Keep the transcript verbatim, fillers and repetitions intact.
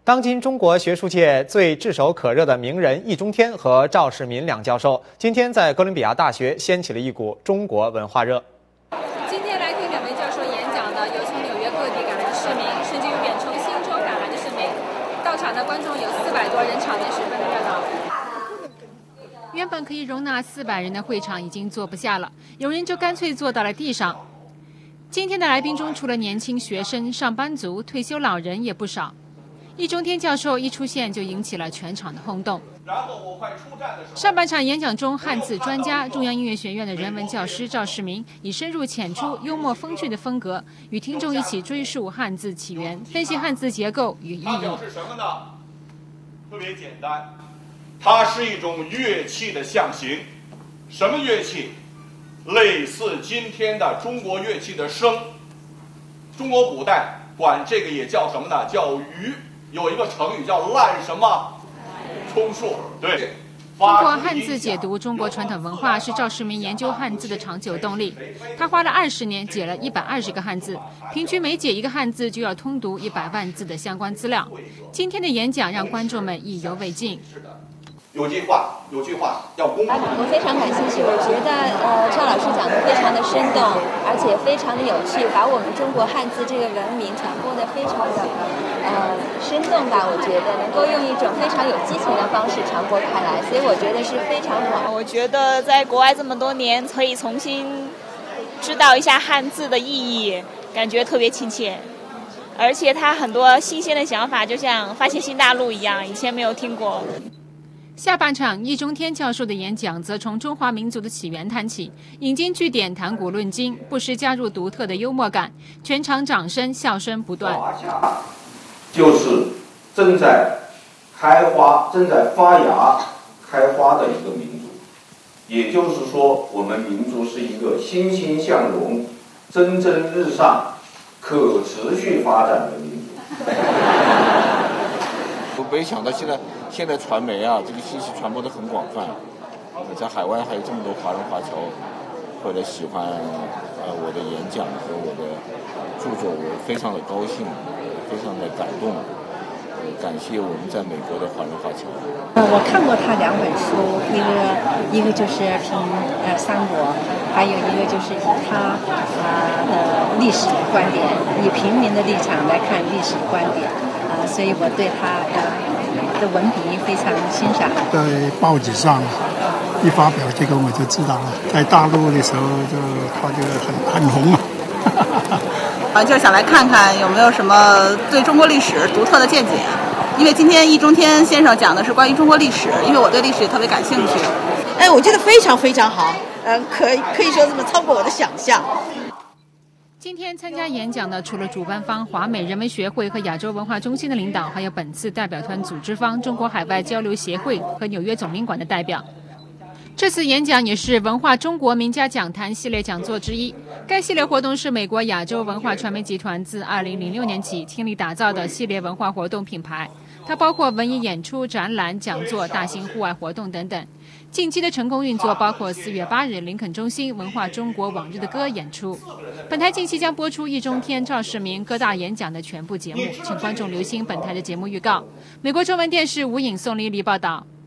当今中国学术界最炙手可热的名人易中天和赵世民两教授，今天在哥伦比亚大学掀起了一股中国文化热。 今天来听两位教授演讲的，有从纽约各地赶来的市民，甚至有远从新州赶来的市民。到场的观众有四百多人，场面十分的热闹。原本可以容纳四百人的会场已经坐不下了，有人就干脆坐到了地上。今天的来宾中，除了年轻学生、上班族、退休老人也不少。易中天教授一出现就引起了全场的轰动。上半场演讲中，汉字专家、中央音乐学院的人文教师赵世民以深入浅出、幽默风趣的风格，与听众一起追溯汉字起源，分析汉字结构与意义。 它表示什么呢？特别简单，它是一种乐器的象形。什么乐器？类似今天的中国乐器的笙。中国古代管这个也叫什么呢？叫鱼。有一个成语叫滥什么充数。对， 通过汉字解读中国传统文化是赵世民研究汉字的长久动力。他花了二十年解了一百二十个汉字，平均每解一个汉字就要通读一百万字的相关资料。今天的演讲让观众们意犹未尽。 有句话，有句话要公平。 我非常感兴趣，我觉得呃赵老师讲的非常的生动，而且非常的有趣，把我们中国汉字这个文明传播的非常的呃生动吧。我觉得能够用一种非常有激情的方式传播开来，所以我觉得是非常好。 我觉得在国外这么多年，可以重新知道一下汉字的意义，感觉特别亲切。而且他很多新鲜的想法，就像发现新大陆一样，以前没有听过。 下半场，易中天教授的演讲则从中华民族的起源谈起，引经据典，谈古论今，不时加入独特的幽默感，全场掌声笑声不断。 就是正在开花、正在发芽、开花的一个民族，也就是说，我们民族是一个欣欣向荣、蒸蒸日上、可持续发展的民族。 我没想到现在现在传媒啊，这个信息传播的很广泛，在海外还有这么多华人华侨或者喜欢呃我的演讲和我的著作，我非常的高兴，非常的感动，感谢我们在美国的华人华侨。 呃，我看过他两本书，一个一个就是评呃三国，还有一个就是以他啊的历史观点，以平民的立场来看历史观点。啊，所以我对他的的文笔非常欣赏。 在报纸上一发表这个我就知道了，在大陆的时候就他就很很红啊。 啊，就是想来看看有没有什么对中国历史独特的见解。因为今天易中天先生讲的是关于中国历史，因为我对历史也特别感兴趣。 哎，我觉得非常非常好，呃，可可以说这么超过我的想象。 今天参加演讲的除了主办方华美人文学会和亚洲文化中心的领导，还有本次代表团组织方中国海外交流协会和纽约总领馆的代表。这次演讲也是文化中国名家讲坛系列讲座之一。该系列活动是美国亚洲文化传媒集团自二零零六年起倾力打造的系列文化活动品牌，它包括文艺演出、展览、讲座、大型户外活动等等。近期的成功运作包括四月八日林肯中心文化中国往日的歌演出。本台近期将播出易中天、赵世民各大演讲的全部节目，请观众留心本台的节目预告。美国中文电视吴颖、宋丽丽报道。